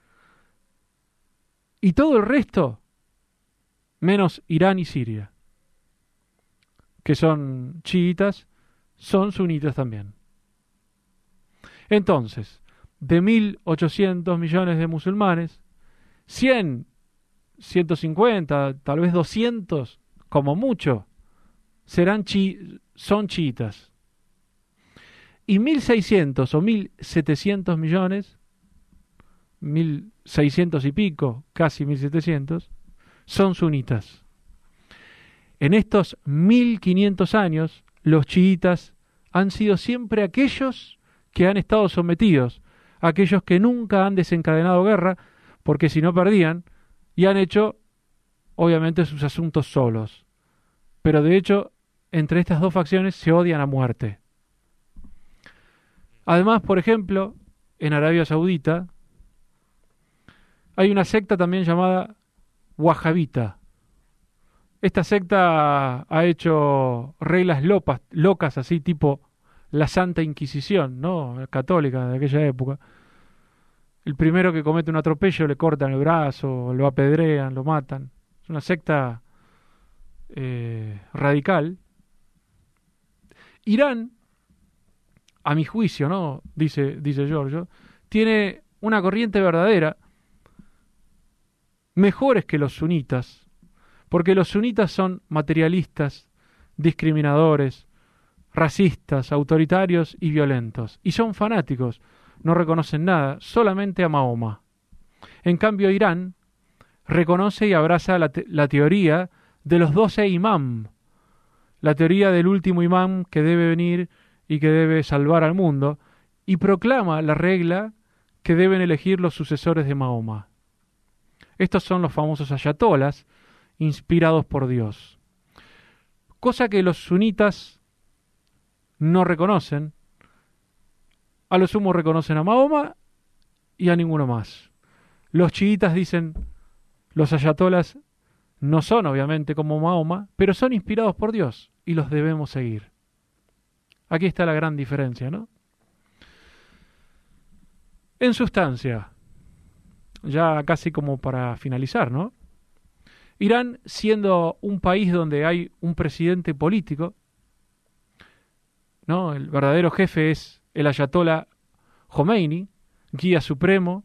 y todo el resto, menos Irán y Siria, que son chiitas, son sunitas también. Entonces, de mil ochocientos millones de musulmanes, cien, ciento cincuenta, tal vez doscientos, como mucho, serán chi son chiitas. Y mil seiscientos o mil setecientos millones, mil seiscientos y pico, casi mil setecientos, son sunitas. En estos mil quinientos años, los chiitas han sido siempre aquellos que han estado sometidos, aquellos que nunca han desencadenado guerra, porque si no perdían, y han hecho, obviamente, sus asuntos solos. Pero de hecho, entre estas dos facciones se odian a muerte. Además, por ejemplo, en Arabia Saudita hay una secta también llamada Wahhabita. Esta secta ha hecho reglas lopas, locas, así tipo la Santa Inquisición, ¿no?, católica de aquella época. El primero que comete un atropello le cortan el brazo, lo apedrean, lo matan. Es una secta eh, radical. Irán, a mi juicio, ¿no?, dice, dice Giorgio, tiene una corriente verdadera, mejores que los sunitas, porque los sunitas son materialistas, discriminadores, racistas, autoritarios y violentos, y son fanáticos, no reconocen nada, solamente a Mahoma. En cambio, Irán reconoce y abraza la, te la teoría de los doce imam, la teoría del último imam que debe venir y que debe salvar al mundo, y proclama la regla que deben elegir los sucesores de Mahoma. Estos son los famosos ayatolas, inspirados por Dios. Cosa que los sunitas no reconocen. A lo sumo reconocen a Mahoma y a ninguno más. Los chiitas dicen, los ayatolas no son obviamente como Mahoma, pero son inspirados por Dios y los debemos seguir. Aquí está la gran diferencia, ¿no? En sustancia, ya casi como para finalizar, ¿no? Irán, siendo un país donde hay un presidente político, ¿no?, el verdadero jefe es el ayatolá Khomeini, guía supremo,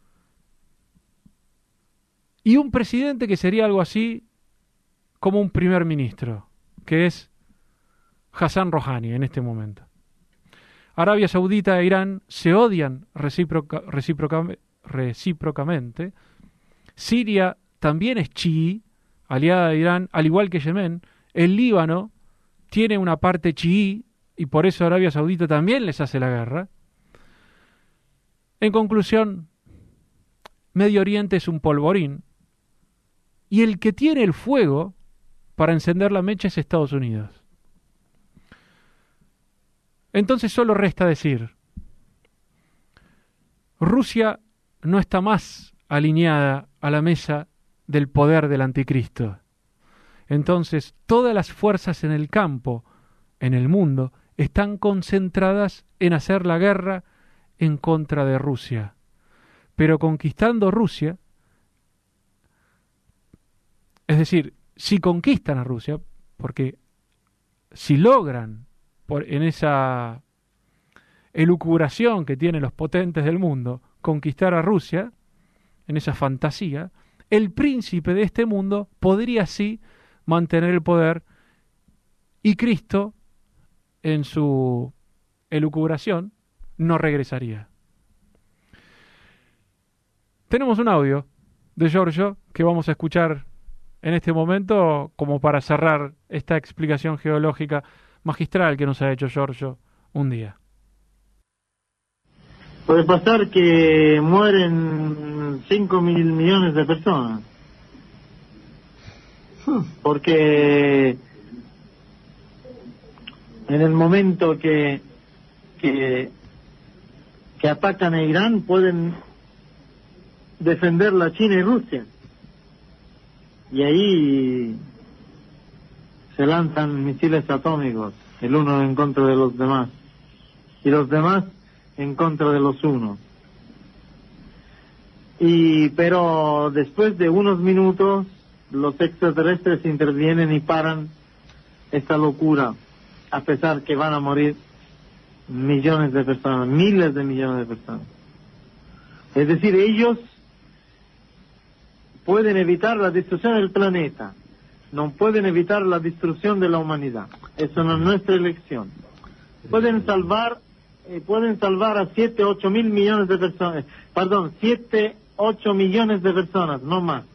y un presidente que sería algo así como un primer ministro, que es Hassan Rouhani en este momento. Arabia Saudita e Irán se odian recíproca, recíproca, recíprocamente. Siria también es chií, aliada de Irán, al igual que Yemen. El Líbano tiene una parte chií y por eso Arabia Saudita también les hace la guerra. En conclusión, Medio Oriente es un polvorín y el que tiene el fuego para encender la mecha es Estados Unidos. Entonces solo resta decir, Rusia no está más alineada a la mesa del poder del anticristo. Entonces todas las fuerzas en el campo, en el mundo, están concentradas en hacer la guerra en contra de Rusia. Pero conquistando Rusia, es decir, si conquistan a Rusia, porque si logran, por, en esa elucubración que tienen los potentes del mundo, conquistar a Rusia, en esa fantasía, el príncipe de este mundo podría así mantener el poder y Cristo, en su elucubración, no regresaría. Tenemos un audio de Giorgio que vamos a escuchar en este momento como para cerrar esta explicación geológica magistral que nos ha hecho Giorgio un día. Puede pasar que mueren cinco mil millones de personas. Porque en el momento que, que, que atacan a Irán pueden defender la China y Rusia. Y ahí se lanzan misiles atómicos, el uno en contra de los demás. Y los demás en contra de los unos. Y pero después de unos minutos los extraterrestres intervienen y paran esta locura, a pesar que van a morir millones de personas, miles de millones de personas. Es decir, ellos pueden evitar la destrucción del planeta, no pueden evitar la destrucción de la humanidad. Eso no es nuestra elección. Pueden salvar Eh, pueden salvar a siete, ocho mil millones de personas, perdón, siete, ocho millones de personas, no más.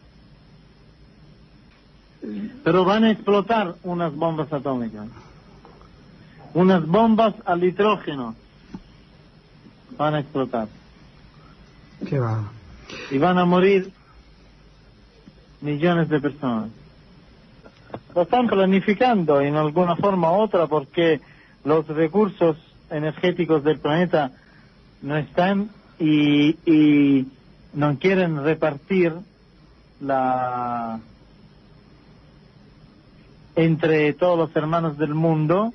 Pero van a explotar unas bombas atómicas, unas bombas al nitrógeno, van a explotar. ¿Qué va? Y van a morir millones de personas. Lo están planificando en alguna forma u otra porque los recursos energéticos del planeta no están y, y no quieren repartir la entre todos los hermanos del mundo,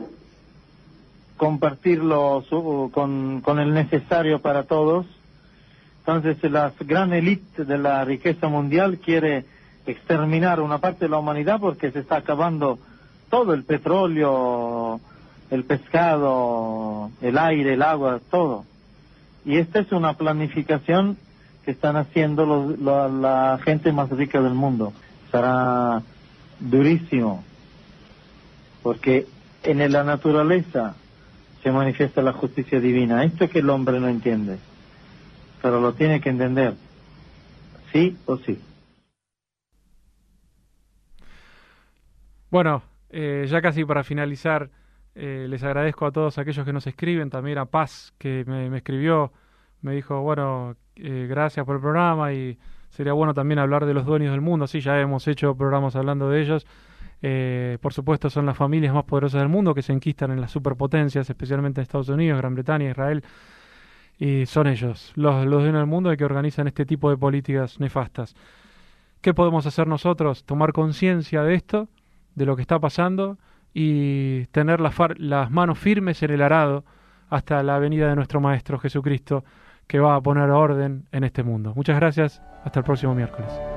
compartirlo su, con, con el necesario para todos. Entonces la gran élite de la riqueza mundial quiere exterminar una parte de la humanidad porque se está acabando todo el petróleo, el pescado, el aire, el agua, todo. Y esta es una planificación que están haciendo los, la, la gente más rica del mundo. Será durísimo, porque en la naturaleza se manifiesta la justicia divina. Esto que el hombre no entiende, pero lo tiene que entender, sí o sí. Bueno, eh, ya casi para finalizar, Eh, les agradezco a todos aquellos que nos escriben, también a Paz que me, me escribió, me dijo, bueno, eh, gracias por el programa y sería bueno también hablar de los dueños del mundo. Sí, ya hemos hecho programas hablando de ellos. Eh, por supuesto son las familias más poderosas del mundo que se enquistan en las superpotencias, especialmente en Estados Unidos, Gran Bretaña, Israel, y son ellos, los, los dueños del mundo que organizan este tipo de políticas nefastas. ¿Qué podemos hacer nosotros? Tomar conciencia de esto, de lo que está pasando, y tener las, far- las manos firmes en el arado hasta la venida de nuestro Maestro Jesucristo, que va a poner orden en este mundo. Muchas gracias, hasta el próximo miércoles.